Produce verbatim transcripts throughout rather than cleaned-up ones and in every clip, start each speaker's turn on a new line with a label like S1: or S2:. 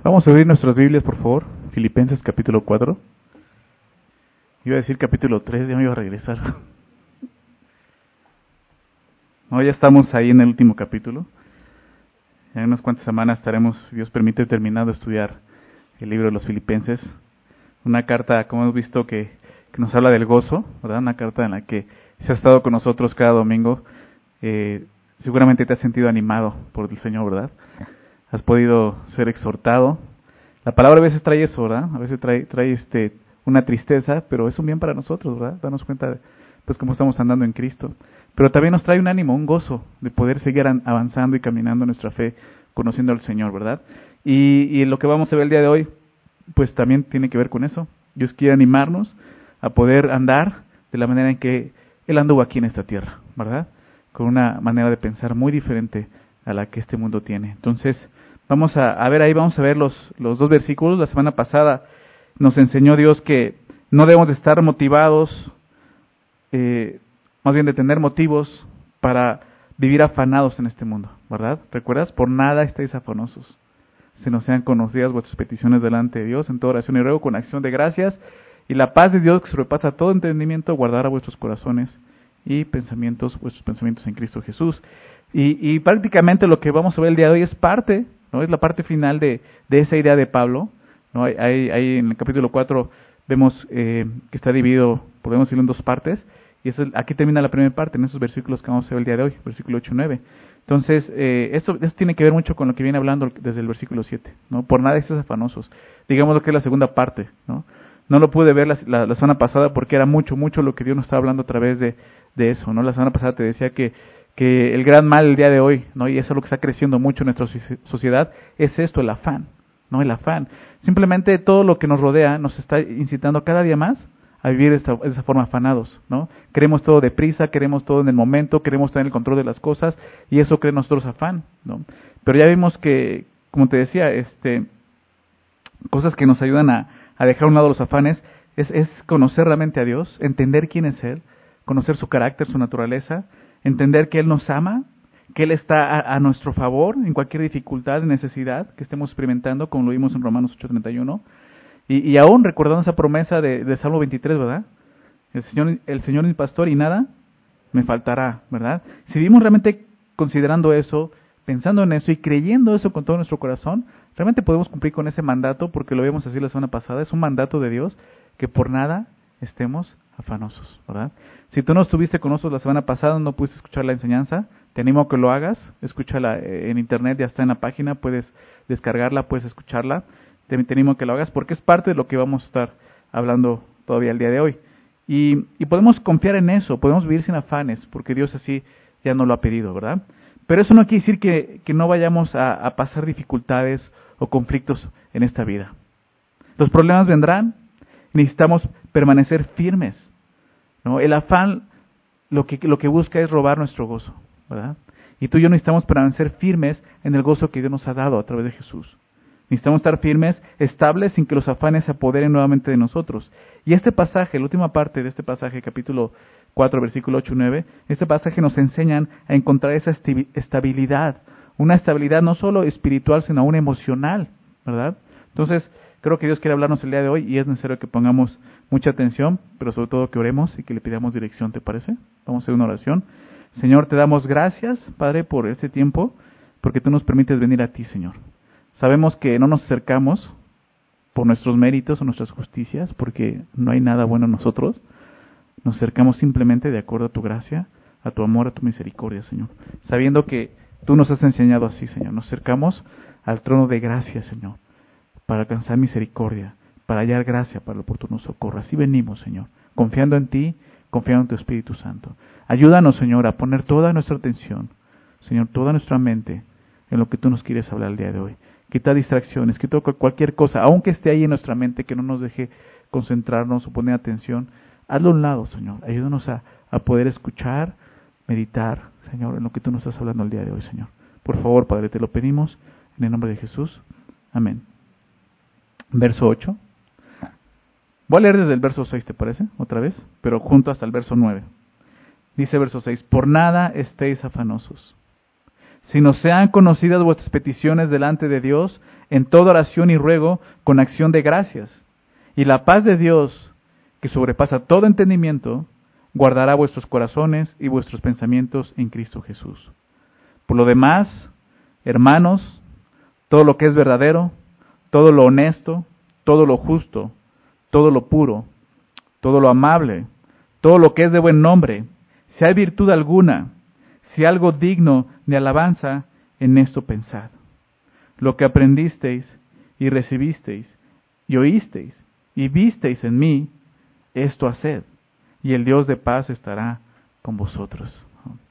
S1: Vamos a abrir nuestras Biblias, por favor. Filipenses capítulo cuatro. Iba a decir capítulo tres, ya me iba a regresar. No, ya estamos ahí en el último capítulo. En unas cuantas semanas estaremos, si Dios permite, terminando de estudiar el libro de los Filipenses. Una carta, como hemos visto, que, que nos habla del gozo, ¿verdad? Una carta en la que si has estado con nosotros cada domingo, eh, seguramente te has sentido animado por el Señor, ¿verdad? Has podido ser exhortado. La palabra a veces trae eso, ¿verdad? A veces trae, trae este, una tristeza, pero es un bien para nosotros, ¿verdad? Darnos cuenta de pues cómo estamos andando en Cristo. Pero también nos trae un ánimo, un gozo de poder seguir avanzando y caminando nuestra fe, conociendo al Señor, ¿verdad? Y, y lo que vamos a ver el día de hoy, pues también tiene que ver con eso. Dios quiere animarnos a poder andar de la manera en que Él anduvo aquí en esta tierra, ¿verdad? Con una manera de pensar muy diferente a la que este mundo tiene. Entonces, vamos a, a ver ahí, vamos a ver los, los dos versículos. La semana pasada nos enseñó Dios que no debemos de estar motivados, eh, más bien de tener motivos para vivir afanados en este mundo, ¿verdad? ¿Recuerdas? Por nada estáis afanosos. Se nos sean conocidas vuestras peticiones delante de Dios en toda oración y ruego con acción de gracias, y la paz de Dios que sobrepasa todo entendimiento guardará vuestros corazones y pensamientos, vuestros pensamientos en Cristo Jesús. Y, y prácticamente lo que vamos a ver el día de hoy es parte, ¿no? Es la parte final de, de esa idea de Pablo, ¿no? Hay, hay, hay en el capítulo cuatro vemos eh, que está dividido, podemos decirlo en dos partes, y eso, aquí termina la primera parte, en esos versículos que vamos a ver el día de hoy, versículo ocho y nueve. Entonces, eh, esto, esto tiene que ver mucho con lo que viene hablando desde el versículo siete, ¿no? Por nada estés afanosos. Digamos lo que es la segunda parte, ¿no? No lo pude ver la, la, la semana pasada porque era mucho, mucho lo que Dios nos estaba hablando a través de, de eso, ¿no? La semana pasada te decía que que el gran mal el día de hoy, ¿no? Y eso es lo que está creciendo mucho en nuestra sociedad, es esto, el afán, ¿no? El afán. Simplemente todo lo que nos rodea nos está incitando cada día más a vivir de esta, de esa forma afanados, ¿no? Queremos todo deprisa, queremos todo en el momento, queremos tener el control de las cosas, y eso crea en nosotros afán, ¿no? Pero ya vimos que, como te decía, este, cosas que nos ayudan a, a dejar a un lado los afanes, es, es conocer realmente a Dios, entender quién es Él, conocer su carácter, su naturaleza, entender que Él nos ama, que Él está a, a nuestro favor en cualquier dificultad, necesidad que estemos experimentando, como lo vimos en Romanos ocho treinta y uno. Y, y aún recordando esa promesa de, de Salmo veintitrés, ¿verdad? El Señor, el Señor es mi pastor y nada me faltará, ¿verdad? Si vivimos realmente considerando eso, pensando en eso y creyendo eso con todo nuestro corazón, realmente podemos cumplir con ese mandato, porque lo vimos así la semana pasada, es un mandato de Dios que por nada estemos afanosos, ¿verdad? Si tú no estuviste con nosotros la semana pasada, no pudiste escuchar la enseñanza, te animo a que lo hagas, escúchala en internet, ya está en la página, puedes descargarla, puedes escucharla, te, te animo a que lo hagas porque es parte de lo que vamos a estar hablando todavía el día de hoy. Y, y podemos confiar en eso, podemos vivir sin afanes, porque Dios así ya nos lo ha pedido, ¿verdad? Pero eso no quiere decir que, que no vayamos a, a pasar dificultades o conflictos en esta vida. Los problemas vendrán, necesitamos permanecer firmes, ¿no? El afán lo que, lo que busca es robar nuestro gozo, ¿verdad? Y tú y yo necesitamos permanecer firmes en el gozo que Dios nos ha dado a través de Jesús. Necesitamos estar firmes, estables, sin que los afanes se apoderen nuevamente de nosotros. Y este pasaje, la última parte de este pasaje, capítulo cuatro, versículo ocho y nueve, este pasaje nos enseñan a encontrar esa estabilidad, una estabilidad no solo espiritual, sino aún emocional, ¿verdad? Entonces, creo que Dios quiere hablarnos el día de hoy y es necesario que pongamos mucha atención, pero sobre todo que oremos y que le pidamos dirección, ¿te parece? Vamos a hacer una oración. Señor, te damos gracias, Padre, por este tiempo, porque tú nos permites venir a ti, Señor. Sabemos que no nos acercamos por nuestros méritos o nuestras justicias, porque no hay nada bueno en nosotros. Nos acercamos simplemente de acuerdo a tu gracia, a tu amor, a tu misericordia, Señor. Sabiendo que tú nos has enseñado así, Señor. Nos acercamos al trono de gracia, Señor, para alcanzar misericordia, para hallar gracia para el oportuno socorro. Así venimos, Señor, confiando en ti, confiando en tu Espíritu Santo. Ayúdanos, Señor, a poner toda nuestra atención, Señor, toda nuestra mente en lo que tú nos quieres hablar el día de hoy. Quita distracciones, quita cualquier cosa, aunque esté ahí en nuestra mente, que no nos deje concentrarnos o poner atención. Hazlo a un lado, Señor. Ayúdanos a, a poder escuchar, meditar, Señor, en lo que tú nos estás hablando el día de hoy, Señor. Por favor, Padre, te lo pedimos en el nombre de Jesús. Amén. Verso ocho. Voy a leer desde el verso seis, ¿te parece? Otra vez, pero junto hasta el verso nueve. Dice verso seis, por nada estéis afanosos, sino sean conocidas vuestras peticiones delante de Dios en toda oración y ruego con acción de gracias. Y la paz de Dios, que sobrepasa todo entendimiento, guardará vuestros corazones y vuestros pensamientos en Cristo Jesús. Por lo demás, hermanos, todo lo que es verdadero, todo lo honesto, todo lo justo, todo lo puro, todo lo amable, todo lo que es de buen nombre, si hay virtud alguna, si algo digno de alabanza, en esto pensad. Lo que aprendisteis y recibisteis y oísteis y visteis en mí, esto haced, y el Dios de paz estará con vosotros.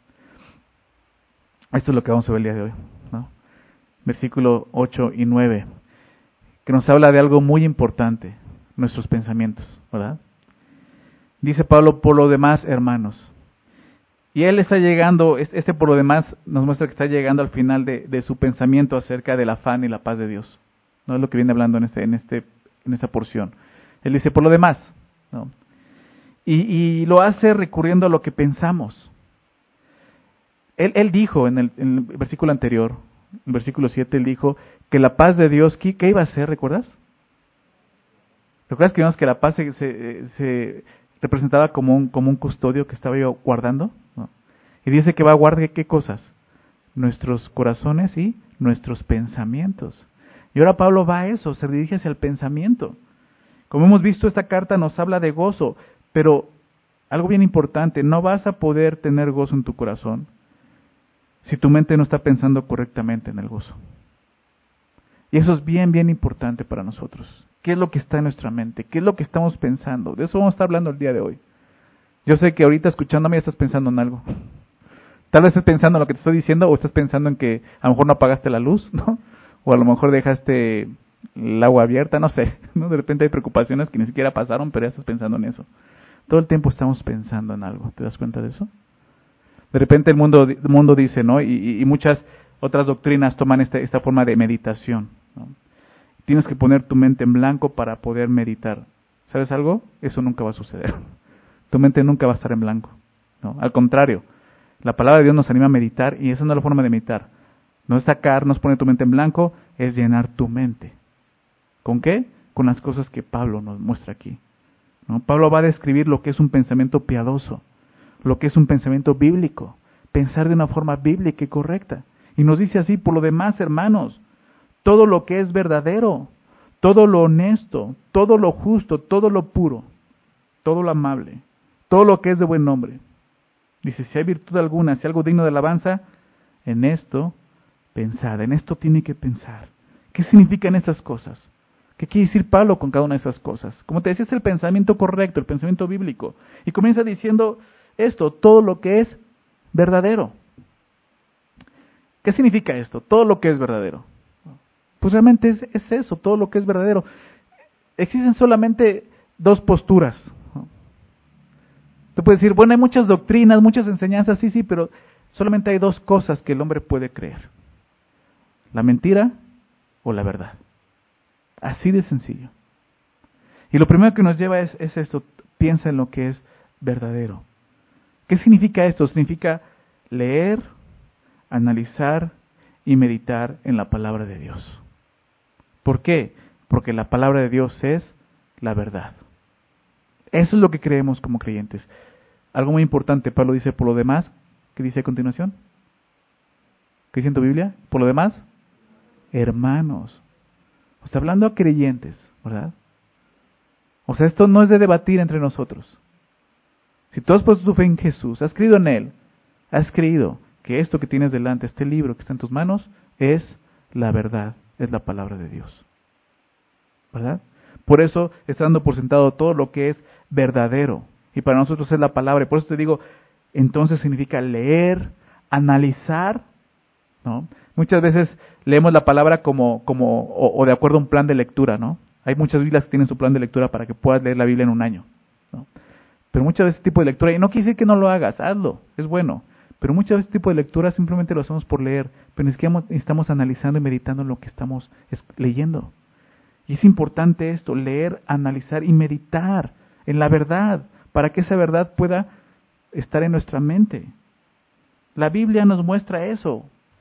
S1: Esto es lo que vamos a ver el día de hoy, ¿no? Versículo ocho y nueve, que nos habla de algo muy importante, nuestros pensamientos, ¿verdad? Dice Pablo, por lo demás, hermanos. Y él está llegando, este por lo demás nos muestra que está llegando al final de, de su pensamiento acerca del afán y la paz de Dios. No es lo que viene hablando en este, en este, en esta porción. Él dice, por lo demás, ¿no? Y, y lo hace recurriendo a lo que pensamos. Él, él dijo en el, en el versículo anterior, en el versículo siete, él dijo que la paz de Dios, ¿qué, qué iba a hacer? ¿Recuerdas? ¿Recuerdas que vimos que la paz se, se, se representaba como un, como un custodio que estaba yo guardando? ¿No? Y dice que va a guardar ¿qué cosas? Nuestros corazones y nuestros pensamientos. Y ahora Pablo va a eso, se dirige hacia el pensamiento. Como hemos visto, esta carta nos habla de gozo, pero algo bien importante, no vas a poder tener gozo en tu corazón si tu mente no está pensando correctamente en el gozo. Y eso es bien, bien importante para nosotros. ¿Qué es lo que está en nuestra mente? ¿Qué es lo que estamos pensando? De eso vamos a estar hablando el día de hoy. Yo sé que ahorita escuchándome ya estás pensando en algo. Tal vez estés pensando en lo que te estoy diciendo o estás pensando en que a lo mejor no apagaste la luz, ¿no? O a lo mejor dejaste el agua abierta, no sé, ¿no? De repente hay preocupaciones que ni siquiera pasaron, pero ya estás pensando en eso. Todo el tiempo estamos pensando en algo, ¿te das cuenta de eso? De repente el mundo, el mundo dice, ¿no? Y, y muchas otras doctrinas toman esta, esta forma de meditación, ¿no? Tienes que poner tu mente en blanco para poder meditar. ¿Sabes algo? Eso nunca va a suceder. Tu mente nunca va a estar en blanco, ¿no? Al contrario, la palabra de Dios nos anima a meditar y esa no es la forma de meditar. No es sacar, no es poner tu mente en blanco, es llenar tu mente. ¿Con qué? Con las cosas que Pablo nos muestra aquí, ¿no? Pablo va a describir lo que es un pensamiento piadoso, lo que es un pensamiento bíblico, pensar de una forma bíblica y correcta. Y nos dice así, por lo demás, hermanos, todo lo que es verdadero, todo lo honesto, todo lo justo, todo lo puro, todo lo amable, todo lo que es de buen nombre. Dice, si hay virtud alguna, si algo digno de alabanza, en esto pensad, en esto tiene que pensar. ¿Qué significan estas cosas? ¿Qué quiere decir Pablo con cada una de esas cosas? Como te decía, es el pensamiento correcto, el pensamiento bíblico. Y comienza diciendo esto, todo lo que es verdadero. ¿Qué significa esto? Todo lo que es verdadero. Pues realmente es, es eso, todo lo que es verdadero. Existen solamente dos posturas. Tú puedes decir, bueno, hay muchas doctrinas, muchas enseñanzas, sí, sí, pero solamente hay dos cosas que el hombre puede creer. La mentira o la verdad. Así de sencillo. Y lo primero que nos lleva es, es esto, piensa en lo que es verdadero. ¿Qué significa esto? Significa leer, analizar y meditar en la palabra de Dios. ¿Por qué? Porque la palabra de Dios es la verdad. Eso es lo que creemos como creyentes. Algo muy importante, Pablo dice, por lo demás, ¿qué dice a continuación? ¿Qué dice en tu Biblia? Por lo demás, hermanos. Está hablando a creyentes, ¿verdad? O sea, esto no es de debatir entre nosotros. Si tú has puesto tu fe en Jesús, has creído en Él, has creído que esto que tienes delante, este libro que está en tus manos, es la verdad, es la palabra de Dios. ¿Verdad? Por eso está dando por sentado todo lo que es verdadero. Y para nosotros es la palabra. Y por eso te digo, entonces significa leer, analizar, ¿no? Muchas veces leemos la palabra como, como o, o de acuerdo a un plan de lectura, ¿no? Hay muchas Biblias que tienen su plan de lectura para que puedas leer la Biblia en un año, ¿no? Pero muchas veces este tipo de lectura, y no quiere decir que no lo hagas, hazlo, es bueno. Pero muchas veces este tipo de lectura simplemente lo hacemos por leer, pero ni siquiera estamos analizando y meditando en lo que estamos leyendo. Y es importante esto, leer, analizar y meditar en la verdad, para que esa verdad pueda estar en nuestra mente. La Biblia nos muestra eso,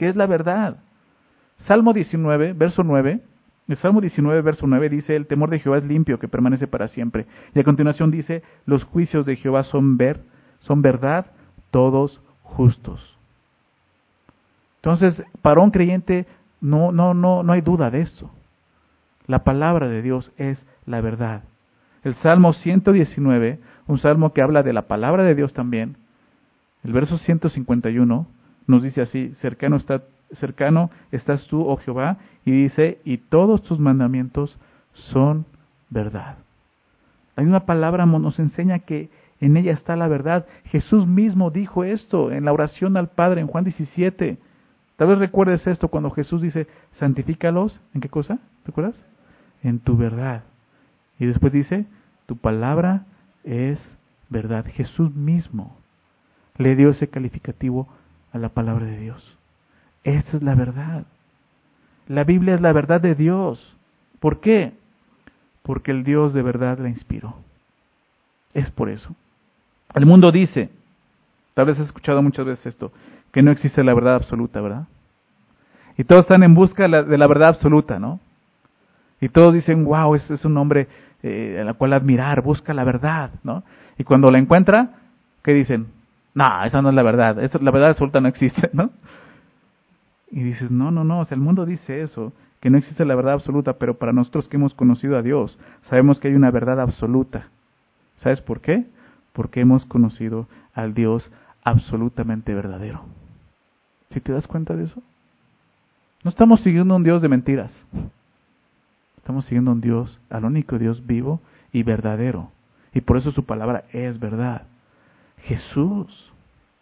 S1: que es la verdad. Salmo diecinueve, verso nueve. El Salmo diecinueve, verso nueve dice, el temor de Jehová es limpio, que permanece para siempre. Y a continuación dice, los juicios de Jehová son ver, son verdad, todos justos. Entonces, para un creyente no, no, no, no hay duda de esto. La palabra de Dios es la verdad. El Salmo ciento diecinueve, un salmo que habla de la palabra de Dios también, el verso ciento cincuenta y uno nos dice así, cercano está cercano estás tú, oh Jehová, y dice, y todos tus mandamientos son verdad. La misma palabra nos enseña que en ella está la verdad. Jesús mismo dijo esto en la oración al Padre en Juan diecisiete. Tal vez recuerdes esto cuando Jesús dice, santifícalos, ¿en qué cosa? ¿Recuerdas? En tu verdad. Y después dice, tu palabra es verdad. Jesús mismo le dio ese calificativo a la palabra de Dios. Esa es la verdad. La Biblia es la verdad de Dios. ¿Por qué? Porque el Dios de verdad la inspiró. Es por eso. El mundo dice, tal vez has escuchado muchas veces esto, que no existe la verdad absoluta, ¿verdad? Y todos están en busca de la, de la verdad absoluta, ¿no? Y todos dicen, wow, es, es un hombre eh, a la cual admirar, busca la verdad, ¿no? Y cuando la encuentra, ¿qué dicen? No, esa no es la verdad, eso, la verdad absoluta no existe, ¿no? Y dices, no, no, no, o sea, el mundo dice eso, que no existe la verdad absoluta, pero para nosotros que hemos conocido a Dios, sabemos que hay una verdad absoluta. ¿Sabes por qué? Porque hemos conocido al Dios absolutamente verdadero. ¿Sí te das cuenta de eso? No estamos siguiendo a un Dios de mentiras. Estamos siguiendo a un Dios, al único Dios vivo y verdadero. Y por eso su palabra es verdad. Jesús.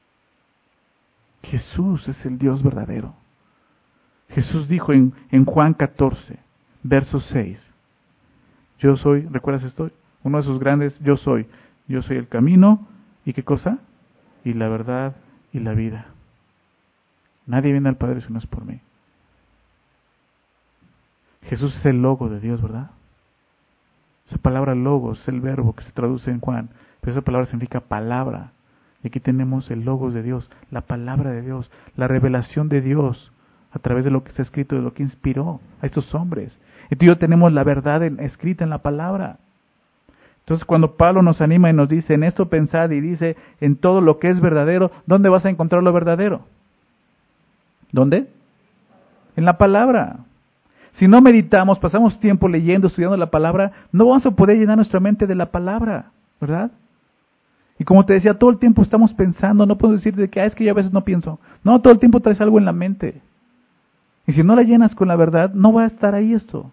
S1: Jesús es el Dios verdadero. Jesús dijo en, en Juan catorce, verso seis, yo soy, ¿recuerdas esto? Uno de sus grandes, yo soy, yo soy el camino, ¿y qué cosa? Y la verdad y la vida. Nadie viene al Padre si no es por mí. Jesús es el logo de Dios, ¿verdad? Esa palabra logos es el verbo que se traduce en Juan, pero esa palabra significa palabra. Y aquí tenemos el logos de Dios, la palabra de Dios, la revelación de Dios a través de lo que está escrito, de lo que inspiró a estos hombres. Y tú y yo tenemos la verdad en, escrita en la palabra. Entonces cuando Pablo nos anima y nos dice, en esto pensad, y dice, en todo lo que es verdadero, ¿dónde vas a encontrar lo verdadero? ¿Dónde? En la palabra. Si no meditamos, pasamos tiempo leyendo, estudiando la palabra, no vamos a poder llenar nuestra mente de la palabra, ¿verdad? Y como te decía, todo el tiempo estamos pensando, no puedo decir de que ah, es que yo a veces no pienso. No, todo el tiempo traes algo en la mente. Y si no la llenas con la verdad, no va a estar ahí esto.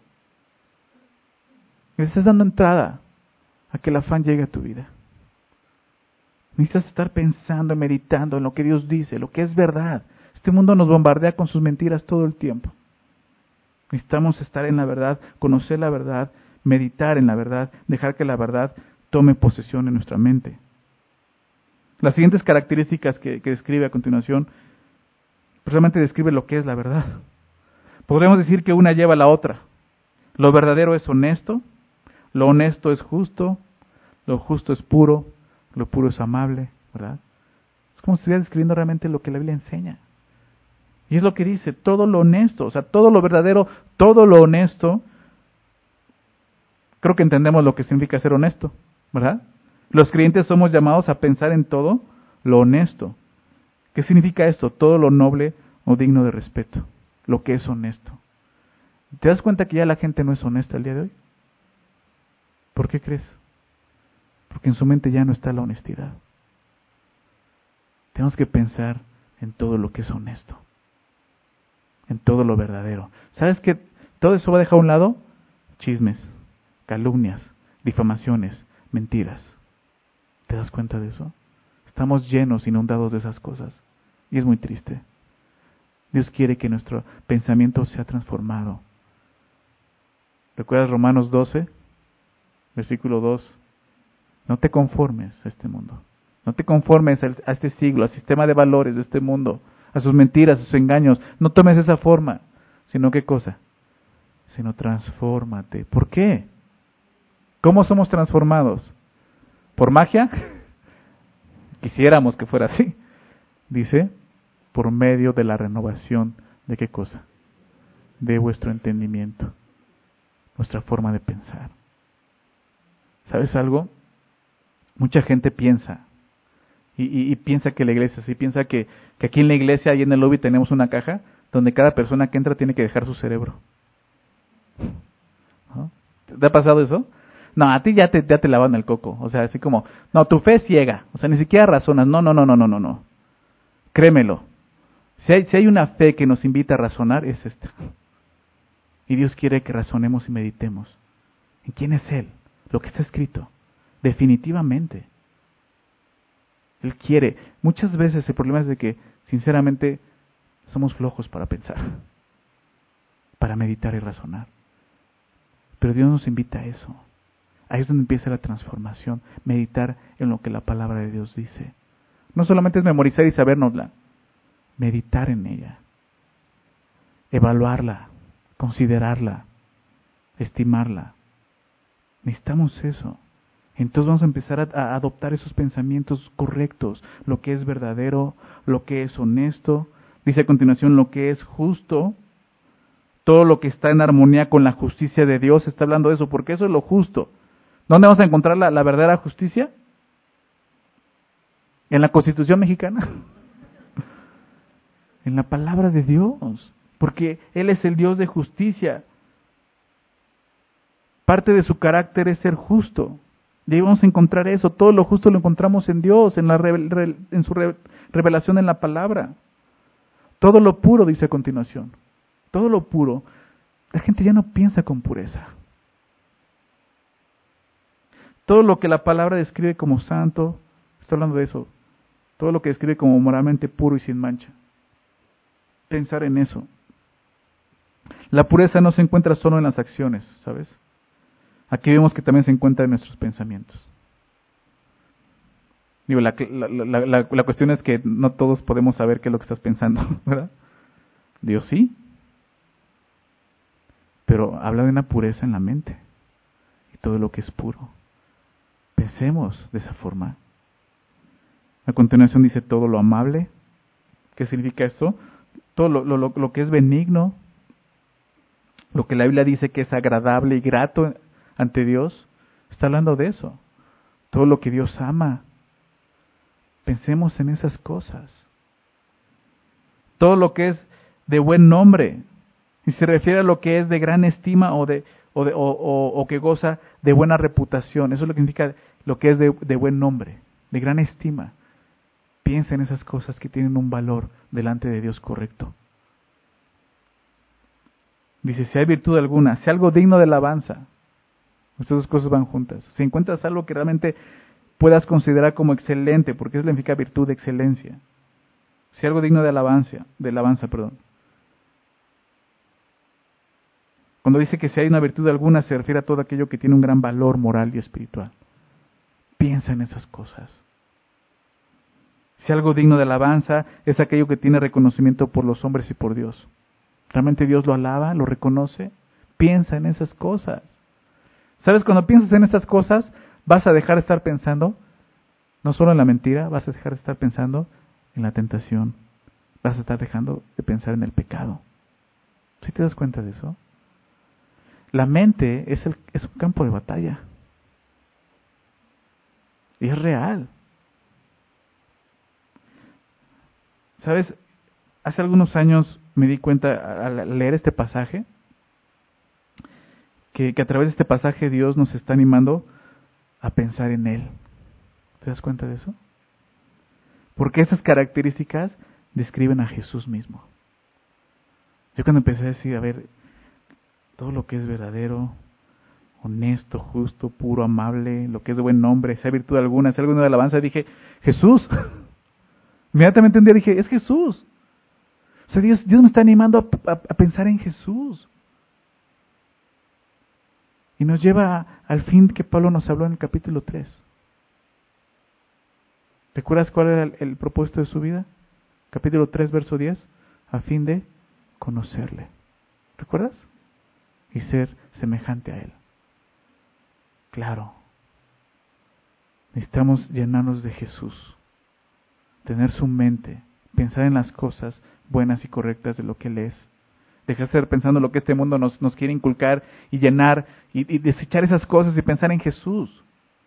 S1: Y le estás dando entrada a que el afán llegue a tu vida. Necesitas estar pensando, meditando en lo que Dios dice, lo que es verdad. Este mundo nos bombardea con sus mentiras todo el tiempo. Necesitamos estar en la verdad, conocer la verdad, meditar en la verdad, dejar que la verdad tome posesión en nuestra mente. Las siguientes características que, que describe a continuación, precisamente describe lo que es la verdad. Podríamos decir que una lleva a la otra. Lo verdadero es honesto, lo honesto es justo, lo justo es puro, lo puro es amable, ¿verdad? Es como si estuviera describiendo realmente lo que la Biblia enseña. Y es lo que dice, todo lo honesto, o sea, todo lo verdadero, todo lo honesto. Creo que entendemos lo que significa ser honesto, ¿verdad? Los creyentes somos llamados a pensar en todo lo honesto. ¿Qué significa esto? Todo lo noble o digno de respeto, lo que es honesto. ¿Te das cuenta que ya la gente no es honesta el día de hoy? ¿Por qué crees? Porque en su mente ya no está la honestidad. Tenemos que pensar en todo lo que es honesto, en todo lo verdadero. ¿Sabes qué? Todo eso va a dejar a un lado chismes, calumnias, difamaciones, mentiras. ¿Te das cuenta de eso? Estamos llenos, inundados de esas cosas. Y es muy triste. Dios quiere que nuestro pensamiento sea transformado. ¿Recuerdas Romanos doce? Versículo dos. No te conformes a este mundo. No te conformes a este siglo, al sistema de valores de este mundo, a sus mentiras, a sus engaños. No tomes esa forma. Sino, ¿qué cosa? Sino transfórmate. ¿Por qué? ¿Cómo somos transformados? ¿Por magia? Quisiéramos que fuera así. Dice, por medio de la renovación de qué cosa? De vuestro entendimiento, nuestra forma de pensar. ¿Sabes algo? Mucha gente piensa, y, y, y piensa que la iglesia, sí, piensa que, que aquí en la iglesia, ahí en el lobby tenemos una caja donde cada persona que entra tiene que dejar su cerebro. ¿No? ¿Te ha pasado eso? No, a ti ya te, ya te lavan el coco. O sea, así como, no, tu fe es ciega. O sea, ni siquiera razonas. No, no, no, no, no, no, no. Créemelo. Si hay, si hay una fe que nos invita a razonar, es esta. Y Dios quiere que razonemos y meditemos. ¿En quién es Él? Lo que está escrito. Definitivamente. Él quiere. Muchas veces el problema es de que, sinceramente, somos flojos para pensar, para meditar y razonar. Pero Dios nos invita a eso. Ahí es donde empieza la transformación. Meditar en lo que la palabra de Dios dice. No solamente es memorizar y sabérnosla. Meditar en ella. Evaluarla. Considerarla. Estimarla. Necesitamos eso. Entonces vamos a empezar a, a adoptar esos pensamientos correctos. Lo que es verdadero, lo que es honesto. Dice a continuación, lo que es justo. Todo lo que está en armonía con la justicia de Dios. Está hablando de eso, porque eso es lo justo. ¿Dónde vamos a encontrar la, la verdadera justicia? ¿En la Constitución mexicana? En la palabra de Dios. Porque Él es el Dios de justicia. Parte de su carácter es ser justo. Y ahí vamos a encontrar eso. Todo lo justo lo encontramos en Dios, en, la revel, en su re, revelación en la palabra. Todo lo puro, dice a continuación. Todo lo puro. La gente ya no piensa con pureza. Todo lo que la palabra describe como santo, está hablando de eso. Todo lo que describe como moralmente puro y sin mancha. Pensar en eso. La pureza no se encuentra solo en las acciones, ¿sabes? Aquí vemos que también se encuentra en nuestros pensamientos. Digo, la, la, la, la, la cuestión es que no todos podemos saber qué es lo que estás pensando, ¿verdad? Dios sí. Pero habla de una pureza en la mente. Y todo lo que es puro. Pensemos de esa forma. A continuación dice todo lo amable. ¿Qué significa eso? Todo lo, lo, lo que es benigno. Lo que la Biblia dice que es agradable y grato ante Dios. Está hablando de eso. Todo lo que Dios ama. Pensemos en esas cosas. Todo lo que es de buen nombre. Y se refiere a lo que es de gran estima o de o, de, o, o, o que goza de buena reputación. Eso es lo que significa lo que es de, de buen nombre, de gran estima. Piensa en esas cosas que tienen un valor delante de Dios correcto. Dice, si hay virtud alguna, si algo digno de alabanza. Estas dos cosas van juntas. Si encuentras algo que realmente puedas considerar como excelente, porque eso significa virtud de excelencia. Si algo digno de alabanza, de alabanza, perdón. Cuando dice que si hay una virtud alguna, se refiere a todo aquello que tiene un gran valor moral y espiritual. Piensa en esas cosas. Si algo digno de alabanza es aquello que tiene reconocimiento por los hombres y por Dios. ¿Realmente Dios lo alaba, lo reconoce? Piensa en esas cosas. ¿Sabes? Cuando piensas en estas cosas, vas a dejar de estar pensando, no solo en la mentira, vas a dejar de estar pensando en la tentación. Vas a estar dejando de pensar en el pecado. ¿Sí te das cuenta de eso? La mente es, el, es un campo de batalla. Y es real. ¿Sabes? Hace algunos años me di cuenta al leer este pasaje, que, que a través de este pasaje Dios nos está animando a pensar en Él. ¿Te das cuenta de eso? Porque estas características describen a Jesús mismo. Yo cuando empecé a decir, a ver, todo lo que es verdadero, honesto, justo, puro, amable, lo que es de buen nombre, sea virtud alguna, sea alguna de alabanza, dije, Jesús. Inmediatamente un día dije, es Jesús. O sea, Dios, Dios me está animando a, a, a pensar en Jesús. Y nos lleva a, al fin que Pablo nos habló en el capítulo tres. ¿Recuerdas cuál era el, el propósito de su vida? Capítulo tres, verso diez. A fin de conocerle. ¿Recuerdas? Y ser semejante a Él. Claro. Necesitamos llenarnos de Jesús. Tener su mente. pensar en las cosas buenas y correctas de lo que Él es. Dejar de estar pensando lo que este mundo nos, nos quiere inculcar y llenar y, y desechar esas cosas y pensar en Jesús.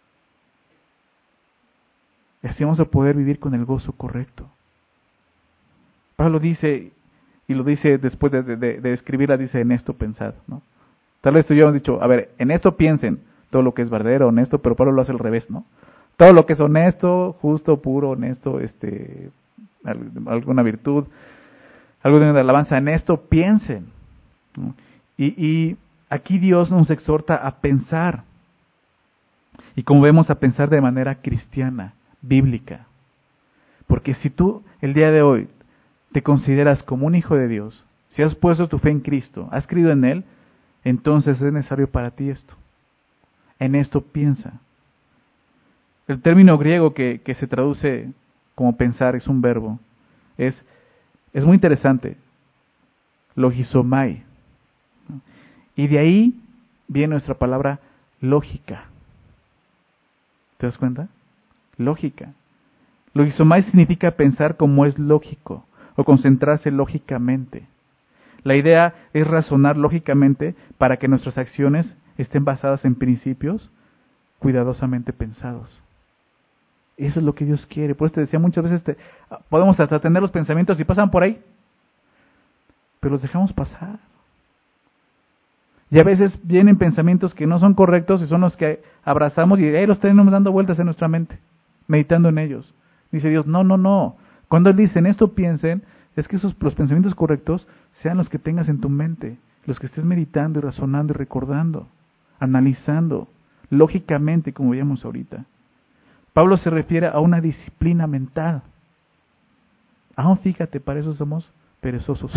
S1: Y así vamos a poder vivir con el gozo correcto. Pablo dice, y lo dice después de, de, de escribirla, dice, en esto pensad, ¿no? Tal vez tú ya hemos dicho, a ver, en esto piensen, todo lo que es verdadero, honesto, pero Pablo lo hace al revés, ¿no? Todo lo que es honesto, justo, puro, honesto, este, alguna virtud, algo de alabanza, en esto piensen, ¿no? Y, y aquí Dios nos exhorta a pensar, y como vemos, a pensar de manera cristiana, bíblica. Porque si tú el día de hoy te consideras como un hijo de Dios, si has puesto tu fe en Cristo, has creído en Él, entonces es necesario para ti esto. En esto piensa. El término griego que, que se traduce como pensar es un verbo. Es, es muy interesante. Logizomai. Y de ahí viene nuestra palabra lógica. ¿Te das cuenta? Lógica. Logizomai significa pensar como es lógico o concentrarse lógicamente. La idea es razonar lógicamente para que nuestras acciones estén basadas en principios cuidadosamente pensados. Eso es lo que Dios quiere. Por eso te decía, muchas veces te, podemos hasta tener los pensamientos y pasan por ahí, pero los dejamos pasar. Y a veces vienen pensamientos que no son correctos y son los que abrazamos y ahí los tenemos dando vueltas en nuestra mente, meditando en ellos. Dice Dios, no, no, no. Cuando Él dice, en esto piensen, es que esos, los pensamientos correctos sean los que tengas en tu mente, los que estés meditando y razonando y recordando, analizando, lógicamente, como veíamos ahorita. Pablo se refiere a una disciplina mental. Aún fíjate, para eso somos perezosos.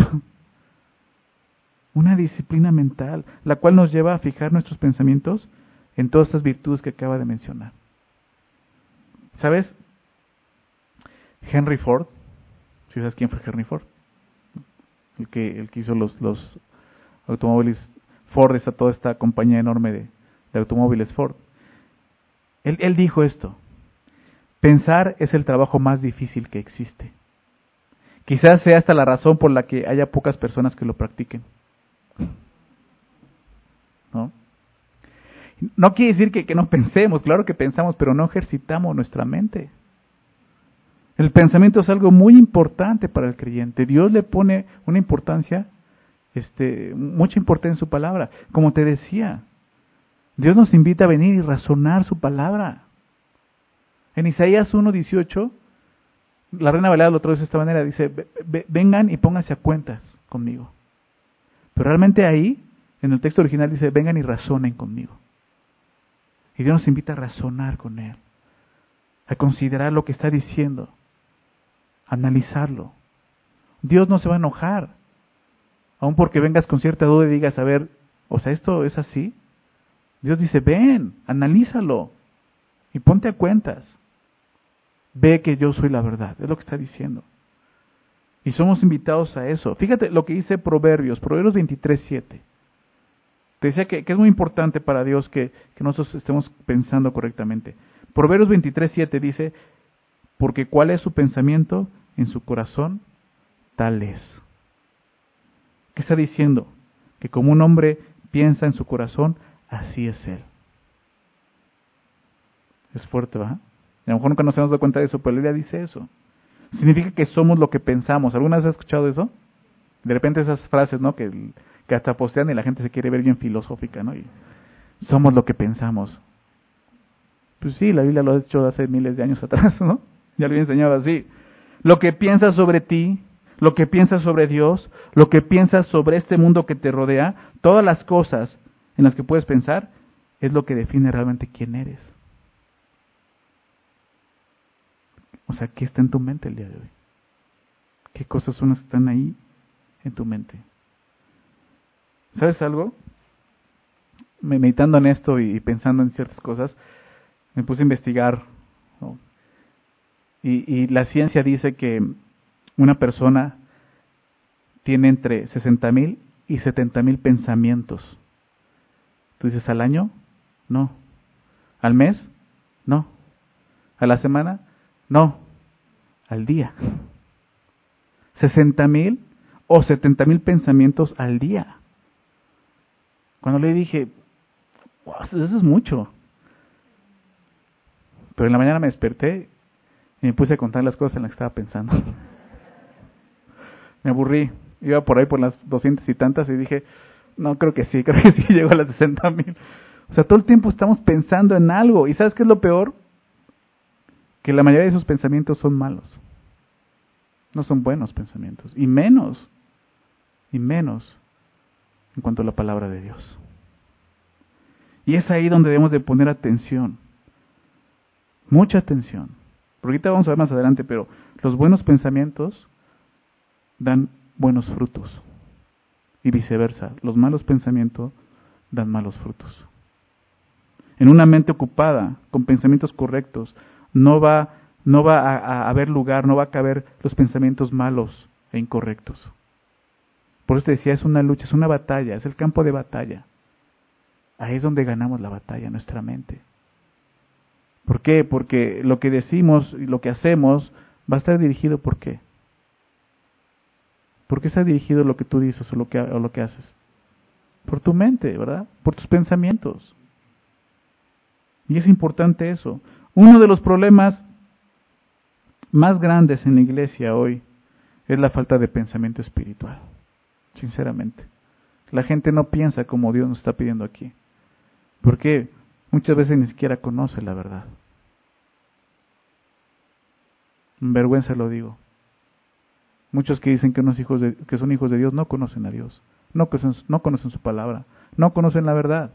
S1: Una disciplina mental, la cual nos lleva a fijar nuestros pensamientos en todas esas virtudes que acaba de mencionar. ¿Sabes? Henry Ford, ¿sí sabes quién fue Henry Ford? El que, el que hizo los, los automóviles Ford, esa, toda esta compañía enorme de, de automóviles Ford. Él, él dijo esto: pensar es el trabajo más difícil que existe. Quizás sea esta la razón por la que haya pocas personas que lo practiquen. ¿No? No quiere decir que, que no pensemos, claro que pensamos, pero no ejercitamos nuestra mente. El pensamiento es algo muy importante para el creyente. Dios le pone una importancia, este, mucha importancia en su palabra. Como te decía, Dios nos invita a venir y razonar su palabra. En Isaías uno dieciocho, la Reina Valera lo traduce de esta manera, dice, vengan y pónganse a cuentas conmigo. Pero realmente ahí, en el texto original dice, vengan y razonen conmigo. Y Dios nos invita a razonar con Él, a considerar lo que está diciendo, a analizarlo. Dios no se va a enojar, aun porque vengas con cierta duda y digas, a ver, o sea, ¿esto es así? Dios dice, ven, analízalo y ponte a cuentas. Ve que yo soy la verdad, es lo que está diciendo. Y somos invitados a eso. Fíjate lo que dice Proverbios, Proverbios veintitrés siete. Te decía que, que es muy importante para Dios que, que nosotros estemos pensando correctamente. Proverbios veintitrés siete dice, porque cuál es su pensamiento en su corazón, tal es. ¿Qué está diciendo? Que como un hombre piensa en su corazón, así es él. Es fuerte, ¿verdad? A lo mejor nunca nos hemos dado cuenta de eso, pero la Biblia dice eso. Significa que somos lo que pensamos. ¿Alguna vez has escuchado eso? De repente esas frases, ¿no? Que, que hasta postean y la gente se quiere ver bien filosófica, ¿no? Y somos lo que pensamos. Pues sí, la Biblia lo ha hecho hace miles de años atrás, ¿no? Ya lo había enseñado así. Lo que piensas sobre ti, lo que piensas sobre Dios, lo que piensas sobre este mundo que te rodea, todas las cosas en las que puedes pensar, es lo que define realmente quién eres. O sea, ¿qué está en tu mente el día de hoy? ¿Qué cosas son las que están ahí en tu mente? ¿Sabes algo? Meditando en esto y pensando en ciertas cosas, me puse a investigar, ¿no? y, y la ciencia dice que una persona tiene entre sesenta mil y setenta mil pensamientos. ¿Tú dices al año? No. ¿Al mes? No. ¿A la semana? No. Al día. ¿sesenta mil o setenta mil pensamientos al día? Cuando le dije, wow, eso es mucho. Pero en la mañana me desperté y me puse a contar las cosas en las que estaba pensando. Me aburrí. Iba por ahí por las doscientas y tantas y dije, no, creo que sí, creo que sí llego a las sesenta mil. O sea, todo el tiempo estamos pensando en algo. ¿Y sabes qué es lo peor? Que la mayoría de esos pensamientos son malos. No son buenos pensamientos. Y menos, y menos en cuanto a la palabra de Dios. Y es ahí donde debemos de poner atención. Mucha atención. Porque ahorita vamos a ver más adelante, pero los buenos pensamientos dan buenos frutos. Y viceversa, los malos pensamientos dan malos frutos. En una mente ocupada, con pensamientos correctos, no va, no va a, a haber lugar, no va a caber los pensamientos malos e incorrectos. Por eso te decía, es una lucha, es una batalla, es el campo de batalla. Ahí es donde ganamos la batalla, nuestra mente. ¿Por qué? Porque lo que decimos y lo que hacemos va a estar dirigido ¿por qué? ¿Por qué está dirigido lo que tú dices o lo que, o lo que haces? Por tu mente, ¿verdad? Por tus pensamientos. Y es importante eso. Uno de los problemas más grandes en la iglesia hoy es la falta de pensamiento espiritual. Sinceramente. La gente no piensa como Dios nos está pidiendo aquí. ¿Por qué? Muchas veces ni siquiera conoce la verdad. En vergüenza lo digo. Muchos que dicen que, unos hijos de, que son hijos de Dios no conocen a Dios. No conocen, no conocen su palabra. No conocen la verdad.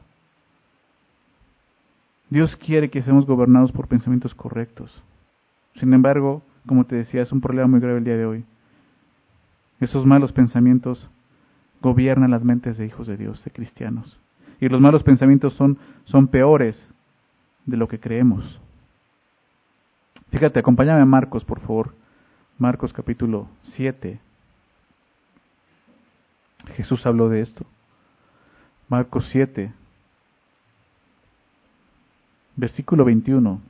S1: Dios quiere que seamos gobernados por pensamientos correctos. Sin embargo, como te decía, es un problema muy grave el día de hoy. Esos malos pensamientos gobiernan las mentes de hijos de Dios, de cristianos. Y los malos pensamientos son, son peores de lo que creemos. Fíjate, acompáñame a Marcos, por favor. Marcos capítulo siete. Jesús habló de esto. Marcos siete, versículo veintiuno.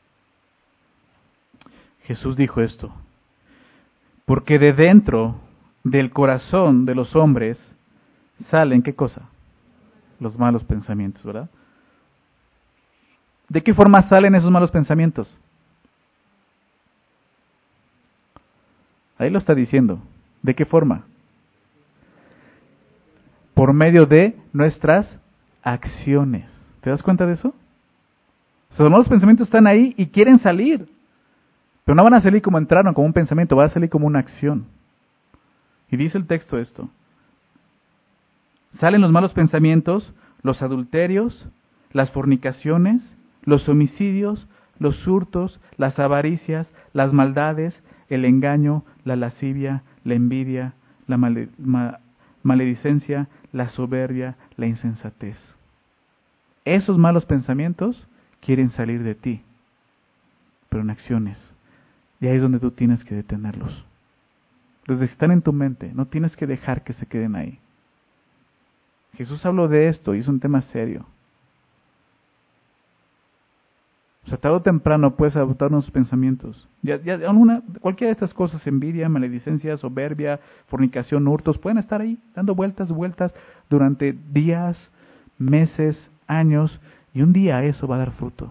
S1: Jesús dijo esto: porque de dentro del corazón de los hombres salen, ¿qué cosa? Los malos pensamientos, ¿verdad? ¿De qué forma salen esos malos pensamientos? Ahí lo está diciendo. ¿De qué forma? Por medio de nuestras acciones. ¿Te das cuenta de eso? O sea, los malos pensamientos están ahí y quieren salir. Pero no van a salir como entraron, como un pensamiento, van a salir como una acción. Y dice el texto esto: salen los malos pensamientos, los adulterios, las fornicaciones, los homicidios, los hurtos, las avaricias, las maldades, el engaño, la lascivia, la envidia, la male, ma, maledicencia, la soberbia, la insensatez. Esos malos pensamientos quieren salir de ti, pero en acciones. Y ahí es donde tú tienes que detenerlos. Desde que están en tu mente, no tienes que dejar que se queden ahí. Jesús habló de esto y es un tema serio. O sea, tarde o temprano puedes adoptar unos pensamientos. Ya, ya, una, cualquiera de estas cosas, envidia, maledicencia, soberbia, fornicación, hurtos, pueden estar ahí, dando vueltas, vueltas, durante días, meses, años, y un día eso va a dar fruto.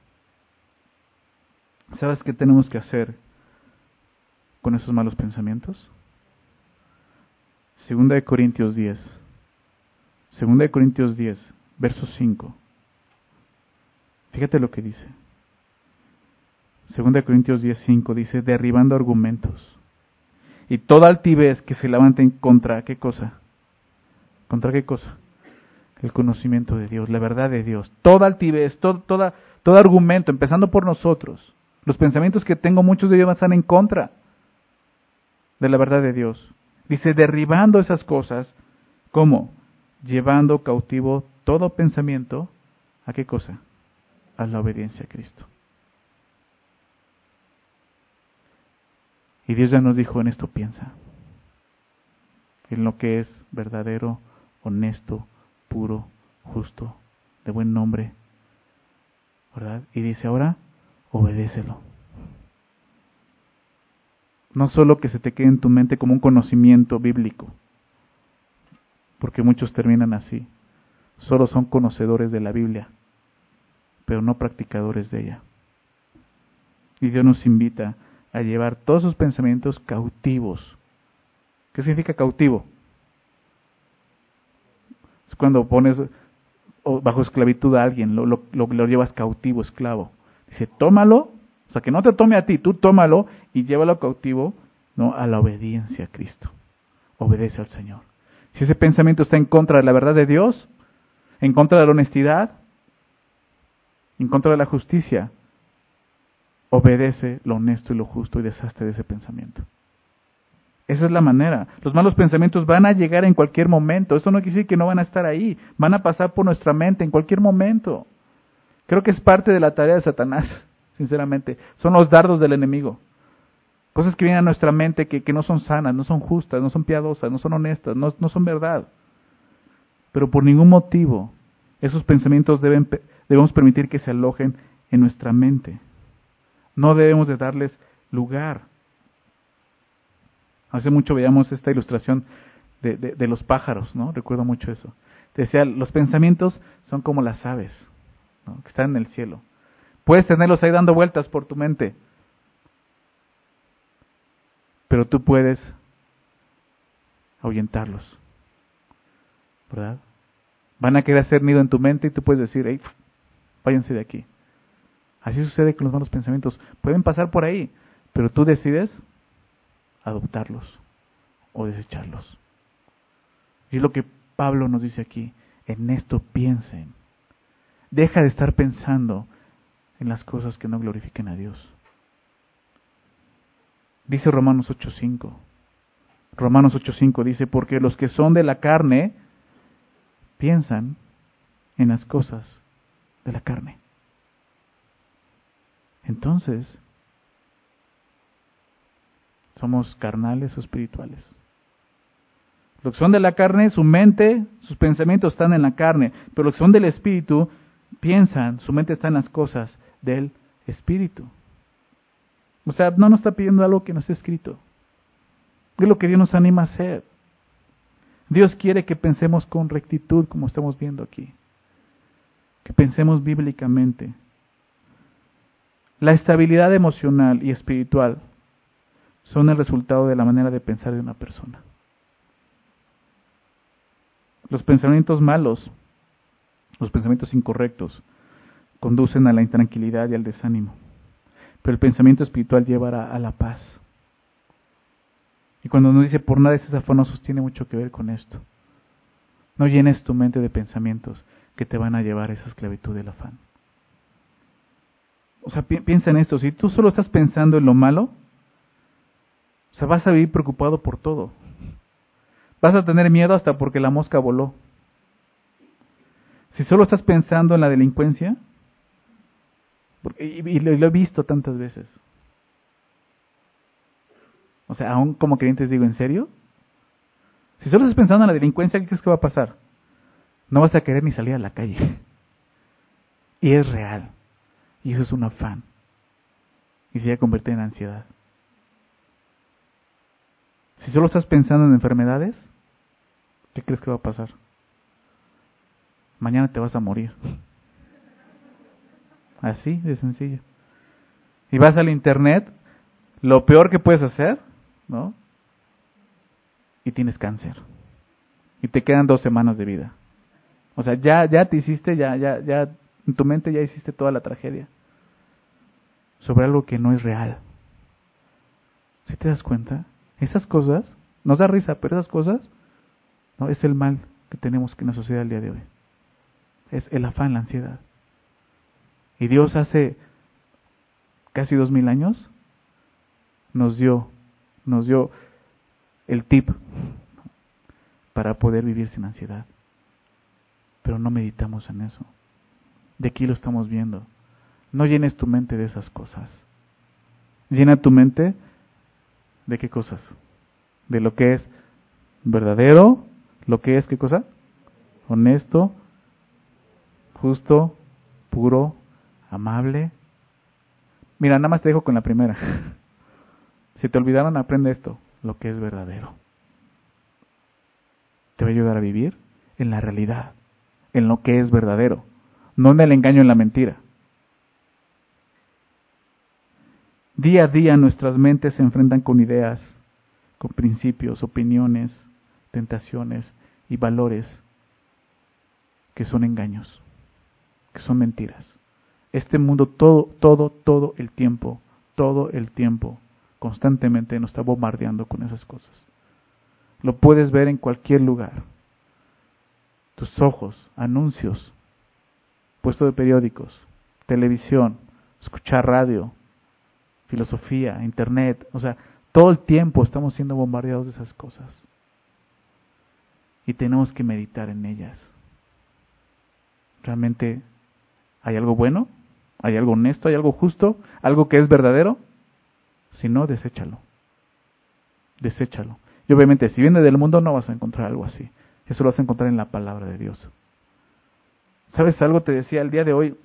S1: ¿Sabes qué tenemos que hacer con esos malos pensamientos? Segunda de Corintios diez. Segunda de Corintios diez, verso cinco. Fíjate lo que dice. Segunda de Corintios diez, cinco dice: derribando argumentos y toda altivez que se levanten contra, ¿qué cosa? ¿Contra qué cosa? El conocimiento de Dios, la verdad de Dios. Toda altivez, todo, toda, todo argumento, empezando por nosotros. Los pensamientos que tengo, muchos de ellos están en contra de la verdad de Dios. Dice, derribando esas cosas, ¿cómo? Llevando cautivo todo pensamiento, ¿a qué cosa? A la obediencia a Cristo. Y Dios ya nos dijo, en esto piensa. En lo que es verdadero, honesto, puro, justo, de buen nombre. ¿Verdad? Y dice ahora, obedécelo. No solo que se te quede en tu mente como un conocimiento bíblico, porque muchos terminan así. Solo son conocedores de la Biblia, pero no practicadores de ella. Y Dios nos invita a llevar todos sus pensamientos cautivos. ¿Qué significa cautivo? Es cuando pones bajo esclavitud a alguien, lo, lo, lo, lo llevas cautivo, esclavo. Dice, tómalo, o sea, que no te tome a ti, tú tómalo y llévalo cautivo, no, a la obediencia a Cristo. Obedece al Señor. Si ese pensamiento está en contra de la verdad de Dios, en contra de la honestidad, en contra de la justicia, obedece lo honesto y lo justo y deshazte de ese pensamiento. Esa es la manera. Los malos pensamientos van a llegar en cualquier momento. Eso no quiere decir que no van a estar ahí. Van a pasar por nuestra mente en cualquier momento. Creo que es parte de la tarea de Satanás, sinceramente. Son los dardos del enemigo. Cosas que vienen a nuestra mente que, que no son sanas, no son justas, no son piadosas, no son honestas, no, no son verdad. Pero por ningún motivo esos pensamientos deben, debemos permitir que se alojen en nuestra mente. No debemos de darles lugar. Hace mucho veíamos esta ilustración de, de, de los pájaros, ¿no? Recuerdo mucho eso. Decía, los pensamientos son como las aves, ¿no? Que están en el cielo. Puedes tenerlos ahí dando vueltas por tu mente, pero tú puedes ahuyentarlos, ¿verdad? Van a querer hacer nido en tu mente y tú puedes decir, hey, váyanse de aquí. Así sucede con los malos pensamientos. Pueden pasar por ahí, pero tú decides adoptarlos o desecharlos. Y es lo que Pablo nos dice aquí. En esto piensen. Deja de estar pensando en las cosas que no glorifiquen a Dios. Dice Romanos ocho cinco. Romanos ocho cinco dice, porque los que son de la carne piensan en las cosas de la carne. Entonces, ¿somos carnales o espirituales? Los que son de la carne, su mente, sus pensamientos están en la carne, pero los que son del espíritu piensan, su mente está en las cosas del espíritu. O sea, no nos está pidiendo algo que no esté escrito. Es lo que Dios nos anima a hacer. Dios quiere que pensemos con rectitud, como estamos viendo aquí. Que pensemos bíblicamente. La estabilidad emocional y espiritual son el resultado de la manera de pensar de una persona. Los pensamientos malos, los pensamientos incorrectos, conducen a la intranquilidad y al desánimo. Pero el pensamiento espiritual lleva a la paz. Y cuando nos dice por nada estés afanosos, tiene mucho que ver con esto. No llenes tu mente de pensamientos que te van a llevar a esa esclavitud del afán. O sea, pi- piensa en esto, si tú solo estás pensando en lo malo, o sea, vas a vivir preocupado por todo. Vas a tener miedo hasta porque la mosca voló. Si solo estás pensando en la delincuencia, porque, y, y lo, y lo he visto tantas veces. O sea, aún como creyentes digo, ¿en serio? Si solo estás pensando en la delincuencia, ¿qué crees que va a pasar? No vas a querer ni salir a la calle. Y es real. Y eso es un afán. Y se va a convertir en ansiedad. Si solo estás pensando en enfermedades, ¿qué crees que va a pasar? Mañana te vas a morir. Así de sencillo. Y vas al internet, lo peor que puedes hacer, ¿no? Y tienes cáncer. Y te quedan dos semanas de vida. O sea, ya, ya te hiciste, ya, ya, ya, en tu mente ya hiciste toda la tragedia. Sobre algo que no es real. ¿Sí te das cuenta? Esas cosas, nos da risa, pero esas cosas, no es el mal que tenemos en la sociedad el día de hoy. Es el afán, la ansiedad. Y Dios hace casi dos mil años nos dio, nos dio el tip para poder vivir sin ansiedad. Pero no meditamos en eso. De aquí lo estamos viendo. No llenes tu mente de esas cosas. Llena tu mente de qué cosas. De lo que es verdadero, lo que es qué cosa, honesto, justo, puro, amable. Mira, nada más te dejo con la primera. Si te olvidaron, aprende esto, lo que es verdadero. Te va a ayudar a vivir en la realidad, en lo que es verdadero, no en el engaño, en la mentira. Día a día nuestras mentes se enfrentan con ideas, con principios, opiniones, tentaciones y valores que son engaños, que son mentiras. Este mundo todo, todo, todo el tiempo, todo el tiempo, constantemente nos está bombardeando con esas cosas. Lo puedes ver en cualquier lugar. Tus ojos, anuncios, puesto de periódicos, televisión, escuchar radio, filosofía, internet, o sea, todo el tiempo estamos siendo bombardeados de esas cosas. Y tenemos que meditar en ellas. ¿Realmente hay algo bueno? ¿Hay algo honesto? ¿Hay algo justo? ¿Algo que es verdadero? Si no, deséchalo. Deséchalo. Y obviamente, si viene del mundo, no vas a encontrar algo así. Eso lo vas a encontrar en la palabra de Dios. ¿Sabes algo? Te decía el día de hoy,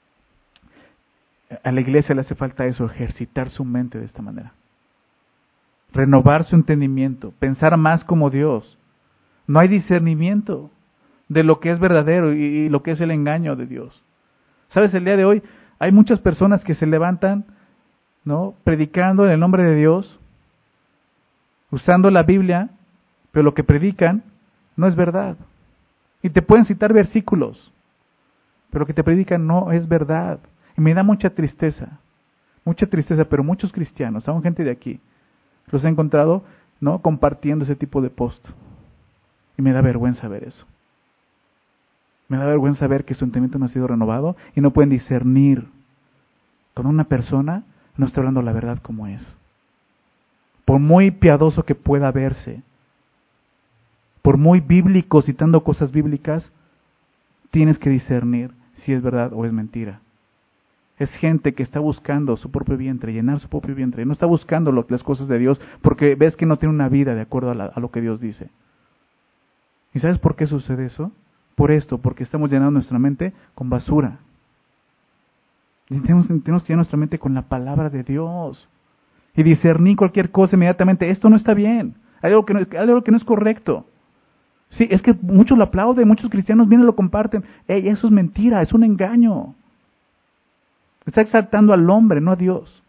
S1: a la iglesia le hace falta eso, ejercitar su mente de esta manera. Renovar su entendimiento, pensar más como Dios. No hay discernimiento de lo que es verdadero y, y lo que es el engaño de Dios. ¿Sabes? El día de hoy hay muchas personas que se levantan, ¿no?, predicando en el nombre de Dios, usando la Biblia, pero lo que predican no es verdad. Y te pueden citar versículos, pero lo que te predican no es verdad. Y me da mucha tristeza, mucha tristeza, pero muchos cristianos, aún gente de aquí, los he encontrado, ¿no?, compartiendo ese tipo de post. Y me da vergüenza ver eso. Me da vergüenza ver que su entendimiento no ha sido renovado y no pueden discernir cuando una persona no está hablando la verdad como es. Por muy piadoso que pueda verse, por muy bíblico, citando cosas bíblicas, tienes que discernir si es verdad o es mentira. Es gente que está buscando su propio vientre, llenar su propio vientre. No está buscando lo, las cosas de Dios porque ves que no tiene una vida de acuerdo a, la, a lo que Dios dice. ¿Y sabes por qué sucede eso? Por esto, porque estamos llenando nuestra mente con basura. Y tenemos, tenemos que llenar nuestra mente con la palabra de Dios. Y discernir cualquier cosa inmediatamente. Esto no está bien. Hay algo que no, hay algo que no es correcto. Sí, es que muchos lo aplauden, muchos cristianos vienen y lo comparten. Ey, eso es mentira, es un engaño. Está exaltando al hombre, no a Dios.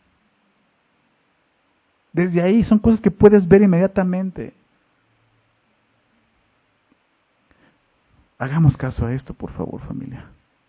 S1: Desde ahí son cosas que puedes ver inmediatamente. Hagamos caso a esto, por favor, familia.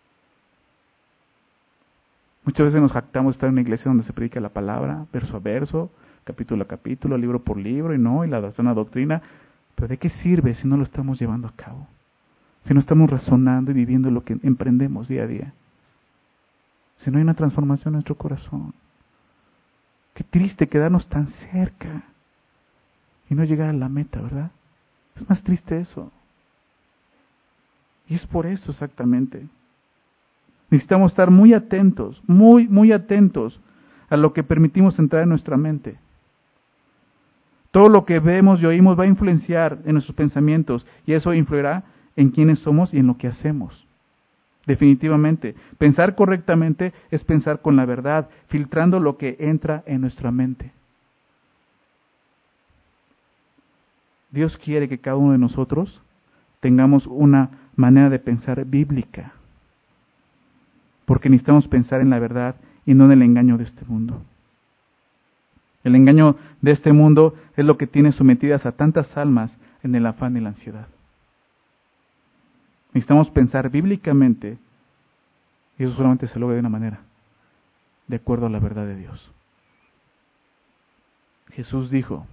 S1: Muchas veces nos jactamos de estar en una iglesia donde se predica la palabra, verso a verso, capítulo a capítulo, libro por libro, y no, y la sana doctrina. Pero ¿de qué sirve si no lo estamos llevando a cabo? Si no estamos razonando y viviendo lo que emprendemos día a día. Si no hay una transformación en nuestro corazón. Qué triste quedarnos tan cerca y no llegar a la meta, ¿verdad? Es más triste eso. Y es por eso exactamente. Necesitamos estar muy atentos, muy, muy atentos a lo que permitimos entrar en nuestra mente. Todo lo que vemos y oímos va a influenciar en nuestros pensamientos y eso influirá en quiénes somos y en lo que hacemos. Definitivamente, pensar correctamente es pensar con la verdad, filtrando lo que entra en nuestra mente. Dios quiere que cada uno de nosotros tengamos una manera de pensar bíblica, porque necesitamos pensar en la verdad y no en el engaño de este mundo. El engaño de este mundo es lo que tiene sometidas a tantas almas en el afán y la ansiedad. Necesitamos pensar bíblicamente y eso solamente se logra de una manera, de acuerdo a la verdad de Dios. Jesús dijo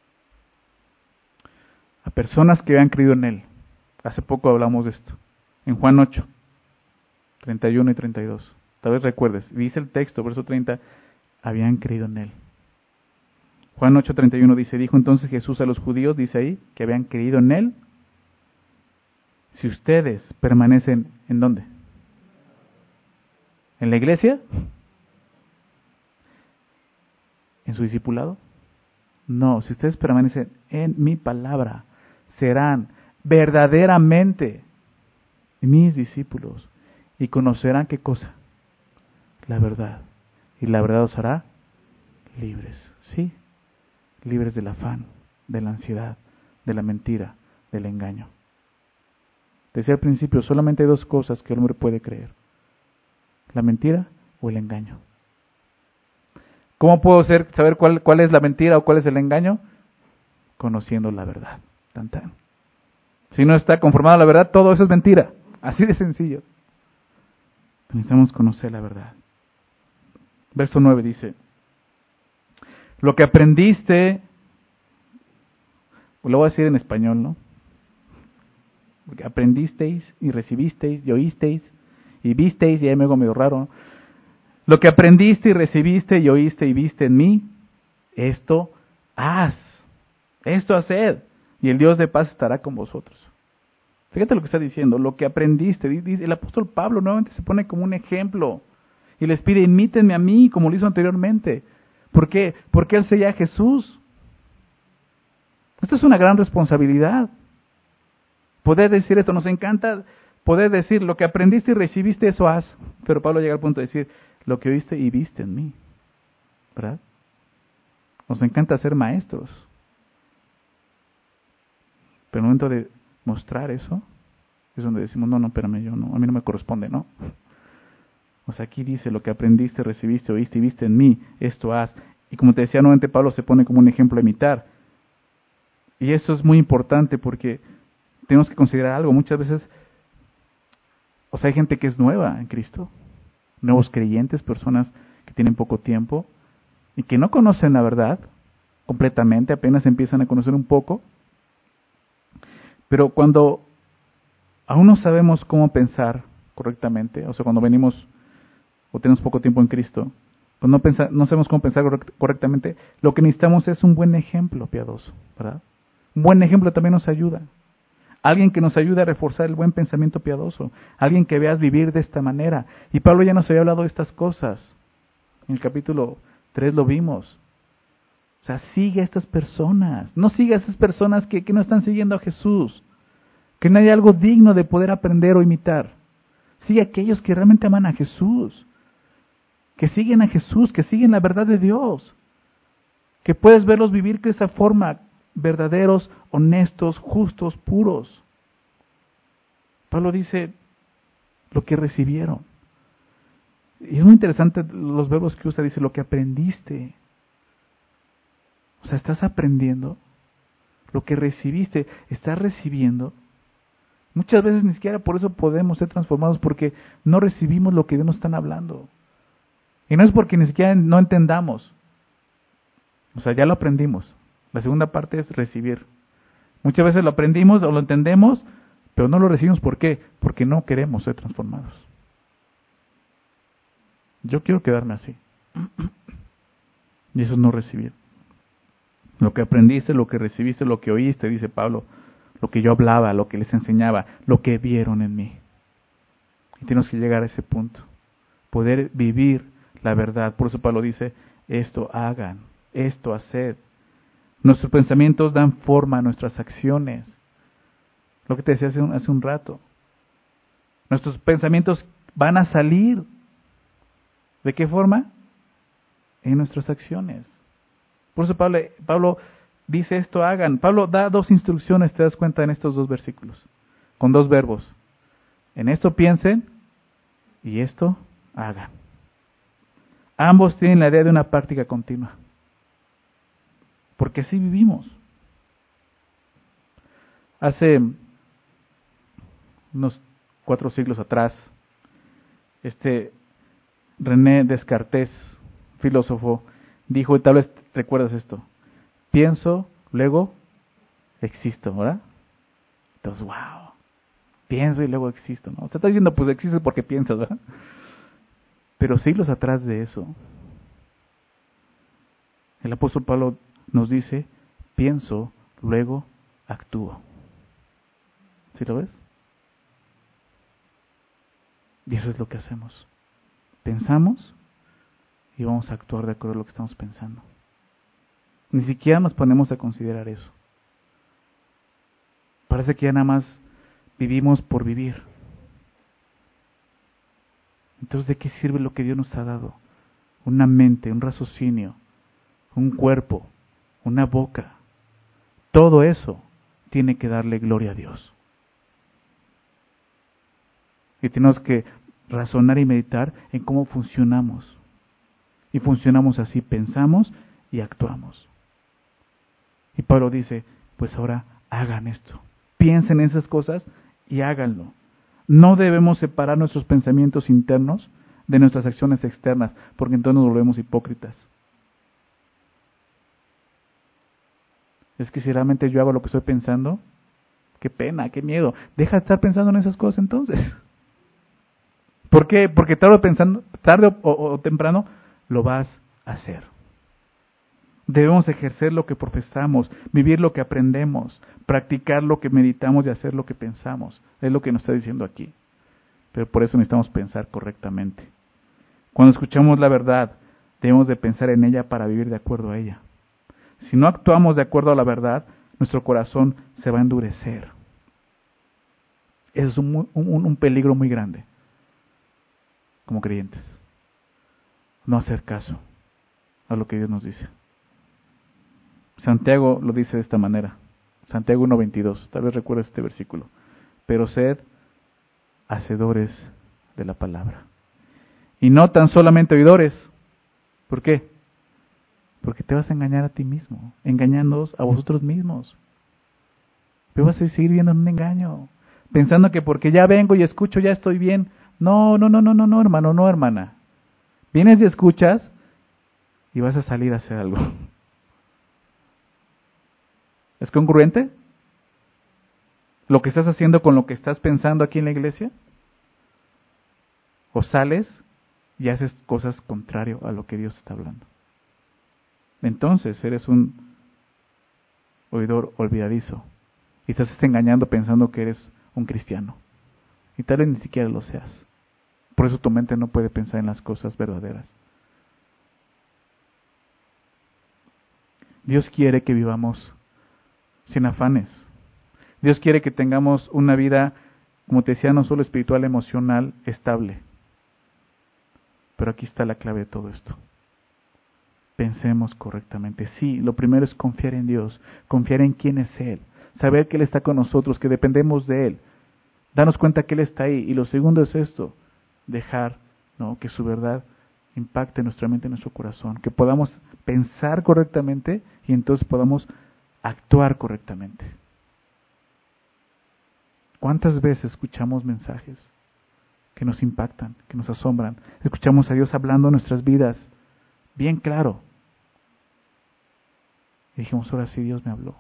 S1: a personas que habían creído en Él, hace poco hablamos de esto, en Juan ocho, treinta y uno y treinta y dos, tal vez recuerdes, dice el texto, verso treinta, habían creído en Él. Juan ocho, treinta y uno dice, dijo entonces Jesús a los judíos, dice ahí, que habían creído en Él, si ustedes permanecen, ¿en dónde? ¿En la iglesia? ¿En su discipulado? No, si ustedes permanecen en mi palabra, serán verdaderamente mis discípulos y conocerán ¿qué cosa? La verdad. Y la verdad os hará libres. ¿Sí? libres del afán, de la ansiedad, de la mentira, del engaño. Decía al principio, solamente hay dos cosas que el hombre puede creer: la mentira o el engaño. ¿Cómo puedo ser, saber cuál, cuál es la mentira o cuál es el engaño? Conociendo la verdad. Tan, tan. Si no está conformado a la verdad, todo eso es mentira. Así de sencillo. Necesitamos conocer la verdad. Verso nueve dice: lo que aprendiste, lo voy a decir en español, ¿no? Lo que aprendisteis y recibisteis y oísteis y visteis, y ahí me hago medio raro, ¿no? Lo que aprendiste y recibiste y oíste y viste en mí, esto haz, esto haced, y el Dios de paz estará con vosotros. Fíjate lo que está diciendo, lo que aprendiste. Dice, el apóstol Pablo nuevamente se pone como un ejemplo y les pide, imítenme a mí como lo hizo anteriormente. ¿Por qué? Porque él seguía a Jesús. Esto es una gran responsabilidad. Poder decir esto, nos encanta poder decir, lo que aprendiste y recibiste, eso haz. Pero Pablo llega al punto de decir, lo que oíste y viste en mí. ¿Verdad? Nos encanta ser maestros. Pero en el momento de mostrar eso, es donde decimos, no, no, espérame, yo no, a mí no me corresponde, ¿no? O sea, aquí dice, lo que aprendiste, recibiste, oíste y viste en mí, esto haz. Y como te decía, nuevamente Pablo se pone como un ejemplo a imitar. Y eso es muy importante porque tenemos que considerar algo. Muchas veces, o sea, hay gente que es nueva en Cristo, nuevos creyentes, personas que tienen poco tiempo y que no conocen la verdad completamente, apenas empiezan a conocer un poco. Pero cuando aún no sabemos cómo pensar correctamente, o sea, cuando venimos o tenemos poco tiempo en Cristo, cuando no, pensa, no sabemos cómo pensar correctamente, lo que necesitamos es un buen ejemplo piadoso, ¿verdad? Un buen ejemplo también nos ayuda. Alguien que nos ayude a reforzar el buen pensamiento piadoso. Alguien que veas vivir de esta manera. Y Pablo ya nos había hablado de estas cosas. En el capítulo tres lo vimos. O sea, sigue a estas personas. No siga a esas personas que, que no están siguiendo a Jesús. Que no hay algo digno de poder aprender o imitar. Sigue a aquellos que realmente aman a Jesús. Que siguen a Jesús, que siguen la verdad de Dios. Que puedes verlos vivir de esa forma. Verdaderos, honestos, justos, puros. Pablo dice lo que recibieron. Y es muy interesante los verbos que usa. Dice lo que aprendiste. O sea, estás aprendiendo. Lo que recibiste, estás recibiendo. Muchas veces ni siquiera por eso podemos ser transformados, porque no recibimos lo que Dios nos está hablando. Y no es porque ni siquiera no entendamos. O sea, ya lo aprendimos. La segunda parte es recibir. Muchas veces lo aprendimos o lo entendemos, pero no lo recibimos. ¿Por qué? Porque no queremos ser transformados. Yo quiero quedarme así. Y eso es no recibir. Lo que aprendiste, lo que recibiste, lo que oíste, dice Pablo, lo que yo hablaba, lo que les enseñaba, lo que vieron en mí. Y tenemos que llegar a ese punto. Poder vivir la verdad. Por eso Pablo dice, esto hagan, esto haced. Nuestros pensamientos dan forma a nuestras acciones. Lo que te decía hace un, hace un rato. Nuestros pensamientos van a salir. ¿De qué forma? En nuestras acciones. Por eso Pablo, Pablo dice esto hagan. Pablo da dos instrucciones, te das cuenta, en estos dos versículos. Con dos verbos. En esto piensen y esto hagan. Ambos tienen la idea de una práctica continua. Porque así vivimos. Hace unos cuatro siglos atrás, este René Descartes, filósofo, dijo, y tal vez recuerdas esto, pienso, luego existo, ¿verdad? Entonces, wow, pienso y luego existo, ¿no? O sea, está diciendo, pues existes porque piensas, ¿verdad? Pero siglos atrás de eso, el apóstol Pablo nos dice, pienso, luego actúo. ¿Sí lo ves? Y eso es lo que hacemos. Pensamos y vamos a actuar de acuerdo a lo que estamos pensando. Ni siquiera nos ponemos a considerar eso. Parece que ya nada más vivimos por vivir. Entonces, ¿de qué sirve lo que Dios nos ha dado? Una mente, un raciocinio, un cuerpo, una boca. Todo eso tiene que darle gloria a Dios. Y tenemos que razonar y meditar en cómo funcionamos. Y funcionamos así, pensamos y actuamos. Y Pablo dice, pues ahora hagan esto. Piensen en esas cosas y háganlo. No debemos separar nuestros pensamientos internos de nuestras acciones externas, porque entonces nos volvemos hipócritas. Es que si realmente yo hago lo que estoy pensando, qué pena, qué miedo. Deja de estar pensando en esas cosas entonces. ¿Por qué? Porque tarde o, pensando, tarde o, o, o temprano lo vas a hacer. Debemos ejercer lo que profesamos, vivir lo que aprendemos, practicar lo que meditamos y hacer lo que pensamos. Es lo que nos está diciendo aquí. Pero por eso necesitamos pensar correctamente. Cuando escuchamos la verdad, debemos de pensar en ella para vivir de acuerdo a ella. Si no actuamos de acuerdo a la verdad, nuestro corazón se va a endurecer. Eso es un, un, un peligro muy grande como creyentes. No hacer caso a lo que Dios nos dice. Santiago lo dice de esta manera. Santiago uno veintidós, tal vez recuerdes este versículo. Pero sed hacedores de la palabra. Y no tan solamente oidores. ¿Por qué? Porque te vas a engañar a ti mismo, engañándoos a vosotros mismos. Pero vas a seguir viendo en un engaño, pensando que porque ya vengo y escucho ya estoy bien. No, no, no, no, no, no, hermano, no, hermana. Vienes y escuchas y vas a salir a hacer algo. ¿Es congruente lo que estás haciendo con lo que estás pensando aquí en la iglesia? ¿O sales y haces cosas contrario a lo que Dios está hablando? Entonces eres un oidor olvidadizo y estás engañando pensando que eres un cristiano. Y tal vez ni siquiera lo seas. Por eso tu mente no puede pensar en las cosas verdaderas. Dios quiere que vivamos sin afanes. Dios quiere que tengamos una vida, como te decía, no solo espiritual, emocional, estable. Pero aquí está la clave de todo esto. Pensemos correctamente. Sí, lo primero es confiar en Dios, confiar en quién es Él, saber que Él está con nosotros, que dependemos de Él, darnos cuenta que Él está ahí. Y lo segundo es esto, dejar, ¿no?, que su verdad impacte nuestra mente y nuestro corazón, que podamos pensar correctamente y entonces podamos actuar correctamente. ¿Cuántas veces escuchamos mensajes que nos impactan, que nos asombran? Escuchamos a Dios hablando en nuestras vidas, bien claro. Y dijimos, ahora sí Dios me habló.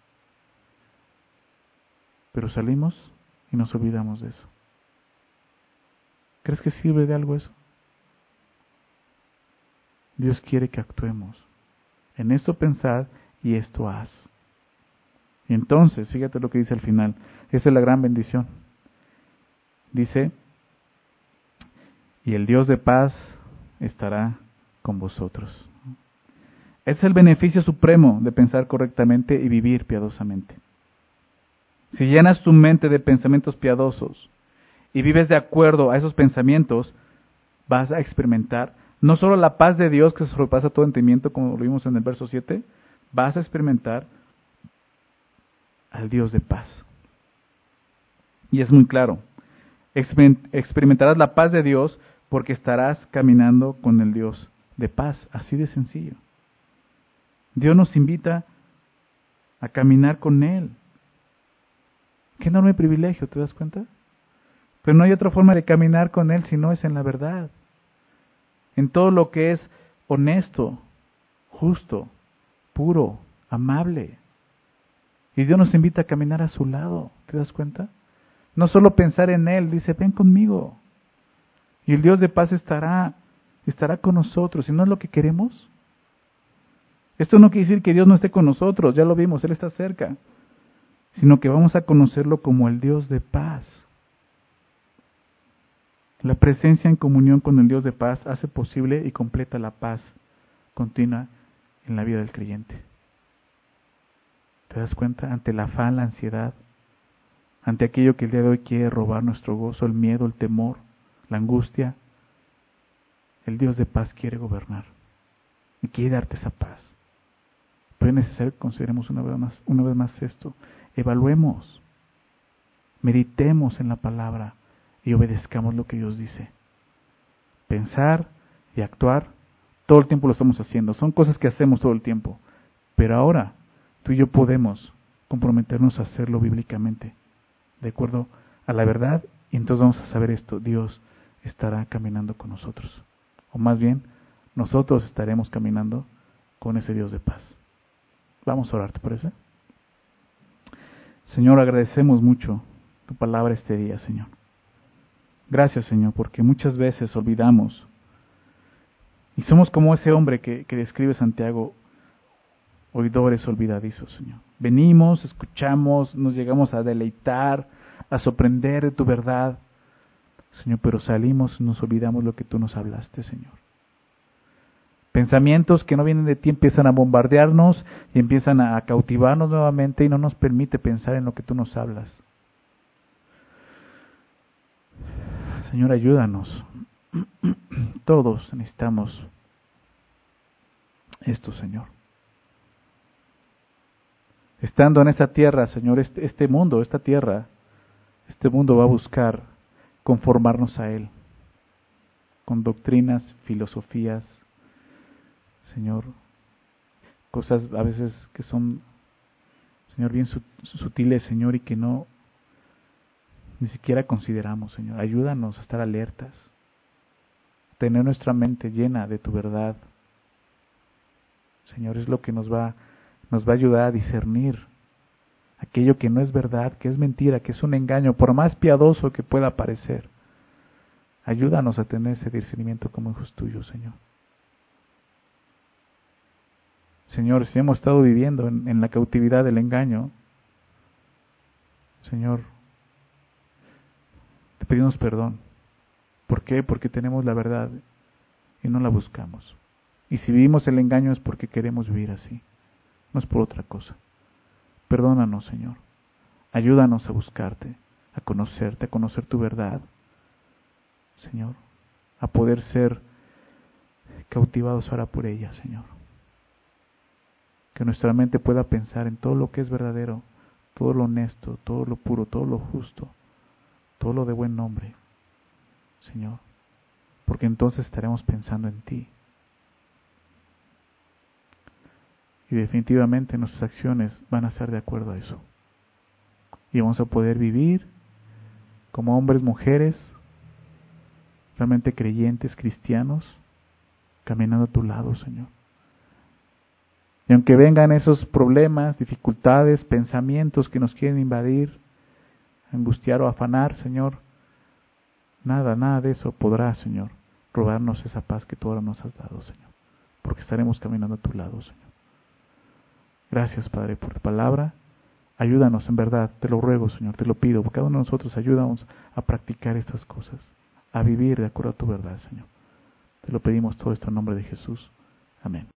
S1: Pero salimos y nos olvidamos de eso. ¿Crees que sirve de algo eso? Dios quiere que actuemos. En esto pensad y esto haz. Y entonces, fíjate lo que dice al final. Esa es la gran bendición. Dice, y el Dios de paz estará con vosotros. Ese es el beneficio supremo de pensar correctamente y vivir piadosamente. Si llenas tu mente de pensamientos piadosos y vives de acuerdo a esos pensamientos, vas a experimentar no solo la paz de Dios que sobrepasa todo entendimiento, como lo vimos en el verso siete, vas a experimentar al Dios de paz. Y es muy claro, experimentarás la paz de Dios porque estarás caminando con el Dios de paz, así de sencillo. Dios nos invita a caminar con Él. Qué enorme privilegio, ¿te das cuenta? Pero no hay otra forma de caminar con Él si no es en la verdad. En todo lo que es honesto, justo, puro, amable. Y Dios nos invita a caminar a su lado, ¿te das cuenta? No solo pensar en Él, dice, ven conmigo. Y el Dios de paz estará, estará con nosotros. ¿Y no es lo que queremos? Esto no quiere decir que Dios no esté con nosotros, ya lo vimos, Él está cerca. Sino que vamos a conocerlo como el Dios de paz. La presencia en comunión con el Dios de paz hace posible y completa la paz continua en la vida del creyente. ¿Te das cuenta? Ante el afán, la ansiedad, ante aquello que el día de hoy quiere robar nuestro gozo, el miedo, el temor, la angustia, el Dios de paz quiere gobernar y quiere darte esa paz. Pero es necesario que consideremos una vez más, una vez más esto. Evaluemos, meditemos en la palabra y obedezcamos lo que Dios dice. Pensar y actuar, todo el tiempo lo estamos haciendo. Son cosas que hacemos todo el tiempo. Pero ahora, tú y yo podemos comprometernos a hacerlo bíblicamente, de acuerdo a la verdad, y entonces vamos a saber esto: Dios estará caminando con nosotros. O más bien, nosotros estaremos caminando con ese Dios de paz. Vamos a orar, ¿te parece? Señor, agradecemos mucho tu palabra este día, Señor. Gracias, Señor, porque muchas veces olvidamos y somos como ese hombre que, que describe Santiago, oidores olvidadizos, Señor. Venimos, escuchamos, nos llegamos a deleitar, a sorprender de tu verdad, Señor, pero salimos y nos olvidamos lo que tú nos hablaste, Señor. Pensamientos que no vienen de ti empiezan a bombardearnos y empiezan a cautivarnos nuevamente y no nos permite pensar en lo que tú nos hablas. Señor, ayúdanos. Todos necesitamos esto, Señor. Estando en esta tierra, Señor, este, este mundo, esta tierra, este mundo va a buscar conformarnos a Él, con doctrinas, filosofías, Señor, cosas a veces que son, Señor, bien sutiles, Señor, y que no, ni siquiera consideramos, Señor. Ayúdanos a estar alertas, tener nuestra mente llena de tu verdad. Señor, es lo que nos va, nos va a ayudar a discernir aquello que no es verdad, que es mentira, que es un engaño, por más piadoso que pueda parecer. Ayúdanos a tener ese discernimiento como hijos tuyos, Señor. Señor, si hemos estado viviendo en, en la cautividad del engaño, Señor, te pedimos perdón. ¿Por qué? Porque tenemos la verdad y no la buscamos. Y si vivimos el engaño es porque queremos vivir así, no es por otra cosa. Perdónanos, Señor. Ayúdanos a buscarte, a conocerte, a conocer tu verdad, Señor, a poder ser cautivados ahora por ella, Señor. Que nuestra mente pueda pensar en todo lo que es verdadero, todo lo honesto, todo lo puro, todo lo justo, todo lo de buen nombre, Señor, porque entonces estaremos pensando en ti. Y definitivamente nuestras acciones van a ser de acuerdo a eso. Y vamos a poder vivir como hombres, mujeres, realmente creyentes, cristianos, caminando a tu lado, Señor. Y aunque vengan esos problemas, dificultades, pensamientos que nos quieren invadir, angustiar o afanar, Señor, nada, nada de eso podrá, Señor, robarnos esa paz que tú ahora nos has dado, Señor, porque estaremos caminando a tu lado, Señor. Gracias, Padre, por tu palabra. Ayúdanos, en verdad, te lo ruego, Señor, te lo pido, porque cada uno de nosotros ayúdanos a practicar estas cosas, a vivir de acuerdo a tu verdad, Señor. Te lo pedimos todo esto en nombre de Jesús. Amén.